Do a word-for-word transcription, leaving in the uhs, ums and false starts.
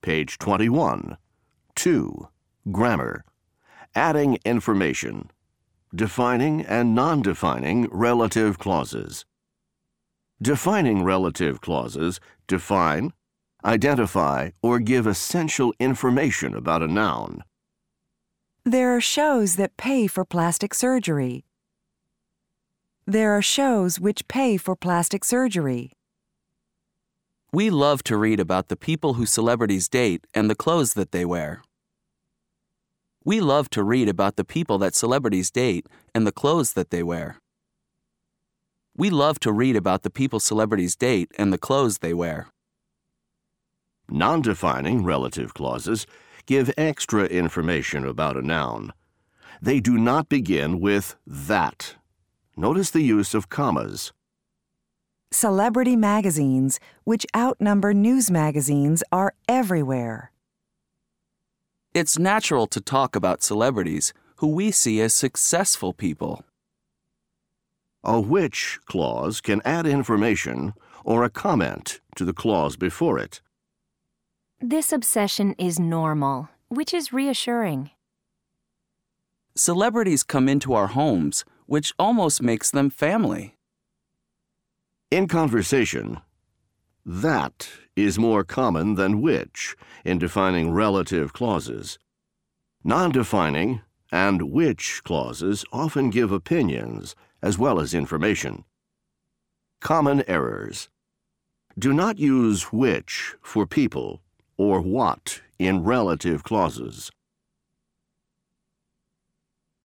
Page twenty-one. two. Grammar. Adding information. Defining and non-defining relative clauses. Defining relative clauses define, identify, or give essential information about a noun. There are shows that pay for plastic surgery. There are shows which pay for plastic surgery. We love to read about the people who celebrities date and the clothes that they wear. We love to read about the people that celebrities date and the clothes that they wear. We love to read about the people celebrities date and the clothes they wear. Non-defining relative clauses give extra information about a noun. They do not begin with that. Notice the use of commas. Celebrity magazines, which outnumber news magazines, are everywhere. It's natural to talk about celebrities who we see as successful people. A which clause can add information or a comment to the clause before it. This obsession is normal, which is reassuring. Celebrities come into our homes, which almost makes them family. In conversation, that is more common than which in defining relative clauses. Non-defining and which clauses often give opinions as well as information. Common errors. Do not use which for people or what in relative clauses.